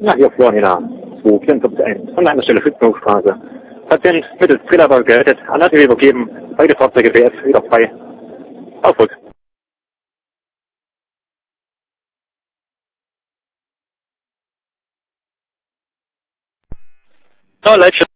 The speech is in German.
Ja, hier Florida, 2441. An einer Stelle Schützenhofstraße. Patient mittels Trillerwahl gerettet, an ATW übergeben, beide Fahrzeuge BF wieder frei. Aufrück. So, Leitstelle